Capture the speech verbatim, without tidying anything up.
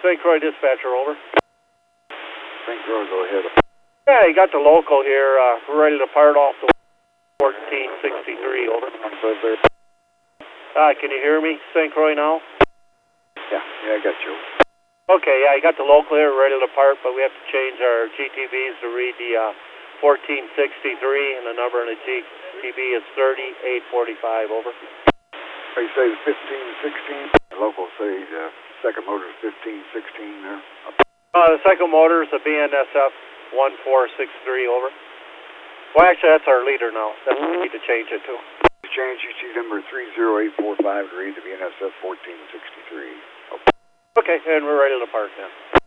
Saint Croix dispatcher, over. Saint Croix, go ahead. Yeah, you got the local here. Uh, we're ready to depart off the fourteen sixty-three, over. Uh, can you hear me, Saint Croix, now? Yeah, yeah, I got you. Okay, yeah, you got the local here, ready to depart, but we have to change our G T Bs to read the uh, fourteen sixty-three, and the number on the G T B is thirty-eight forty-five, over. They say fifteen sixteen. The local say the second motor is fifteen sixteen there. Uh, the second motor is a B N S F one four six three, over. Well, actually, that's our leader now. That's what we need to change it to. Change U T number three zero eight four five to read the B N S F fourteen sixty-three. Okay, and we're ready to depart now.